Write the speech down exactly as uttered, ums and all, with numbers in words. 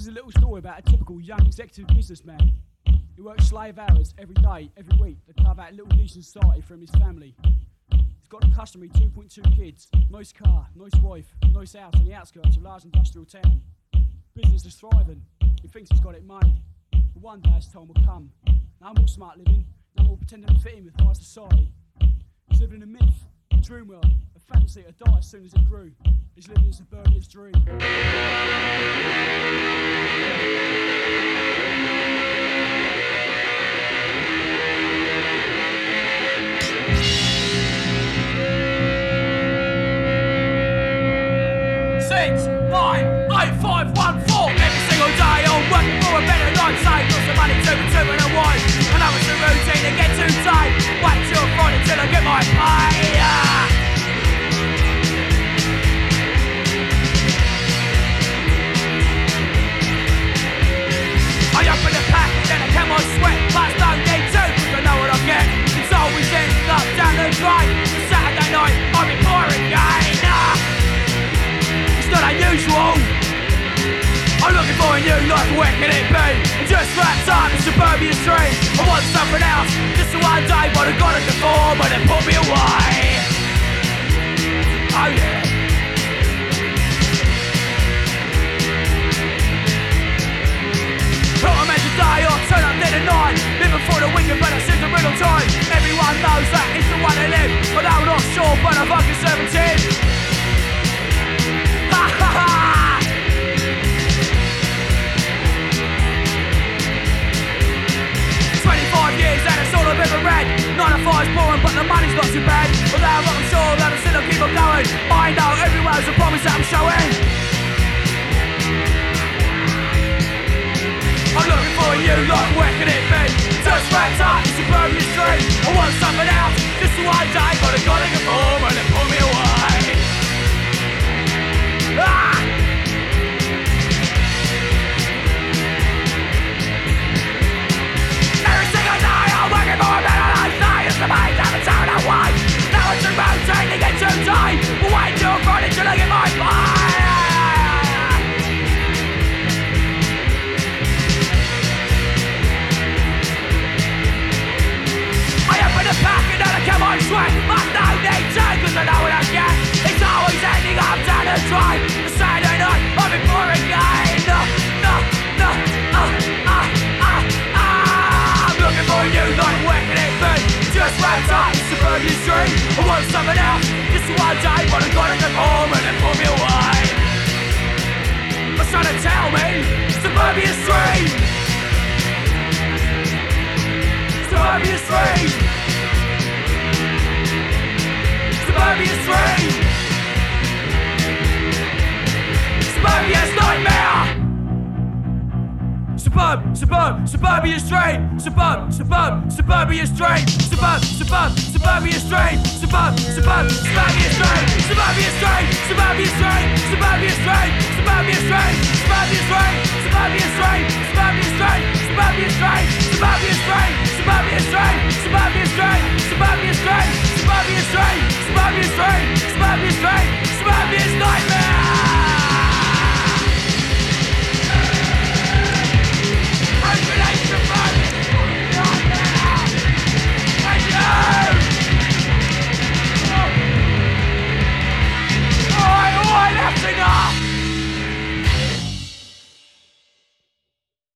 is a little story about a typical young executive businessman. He works slave hours every day, every week to carve out a little niche in society from his family. He's got a customary two point two kids, nice car, nice wife, nice house on the outskirts of a large industrial town. Business is thriving. He thinks he's got it made. But one day his time will come. No more smart living, no more pretending to fit in with high society. He's living in a myth, a dream world, a fantasy that died as soon as it grew. He's living his suburbia's dream. Six, nine, eight, five, one, four. Every single day I'm working for a better life. Save lots of money to the two and a wife. I know it's a routine to get too tight. Wait till Friday till I get my pay. Yeah. I open the pack and then I come on sweat. But no need to, cause I know what I get. It's always ends up down the drain. The Saturday night I'll be pouring again. Ah. It's not unusual. I'm looking for a new life, where can it be? I'm just wrapped up in suburbia street. I want something else, just a one day, but I got it before, but it put me away. Oh yeah. Put a measure day or turn up dead at night. Living for the weekend, but it's in the middle time. Everyone knows that it's the one to live, but I'm not sure, but I'm fucking seventeen. Ha ha ha! twenty-five years and it's all I've ever read. nine to five's boring, but the money's not too bad. Although I'm not sure that I'm still keep on going. I know everywhere's a promise that I'm showing. I'm looking for a new life, where can it be? Just wrapped up in suburbia street. I want something else, just one day, but I gotta get more and it pulled me away. Ah! Every single day I'm working for a better life. Now it's the main time to turn away. Now it's a routine to get too tight. But wait till Friday till I get my pay. Back and then I come on sweat. I don't need to, cause I know what I get. It's always ending up down the drain. The Saturday night, I'll be pouring again. No, no, no, ah, ah, ah, ah. I'm looking for a new life, where can it be? Just wrapped up in suburbia street. I want something else, just one day, but I gotta go home and it pulled me away. What's trying to tell me? Suburbia street. Suburbia street. Suburbia's dream. Suburbia's nightmare. Suburb, suburb, suburbia's dream. Suburb, suburb, suburbia's dream. Suburb, suburb, suburbia's dream. Suburb, suburb, suburbia's dream. Suburbia's dream. Suburbia's dream. Suburbia's dream. Suburbia's dream. Suburbia's dream. Suburbia's dream. Suburbia's dream. Suburbia's dream. Suburbia's dream. Suburbia's dream. Suburbia's dream. Suburbia's dream. Suburbia's dream. Suburbia's dream. Suburbia's dream. Suburbia's dream. Suburbia's